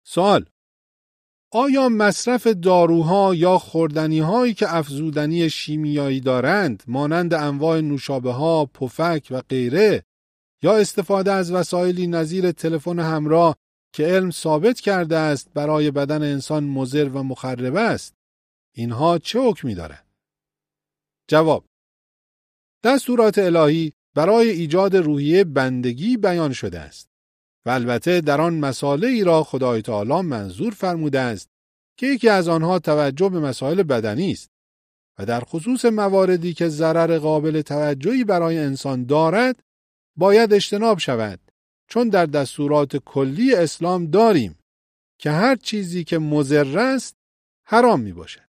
سوال: آیا مصرف داروها یا خوردنی‌هایی که افزودنی شیمیایی دارند، مانند انواع نوشابه‌ها، پفک و غیره، یا استفاده از وسایلی نظیر تلفن همراه که علم ثابت کرده است برای بدن انسان مضر و مخرب است، اینها چه حکمی دارند؟ جواب: دستورات الهی برای ایجاد روحیه بندگی بیان شده است و البته در آن مصالحی را خدای تعالی منظور فرموده است که یکی از آنها توجه به مسائل بدنی است و در خصوص مواردی که ضرر قابل توجهی برای انسان دارد باید اجتناب شود، چون در دستورات کلی اسلام داریم که هر چیزی که مضر است حرام می باشد.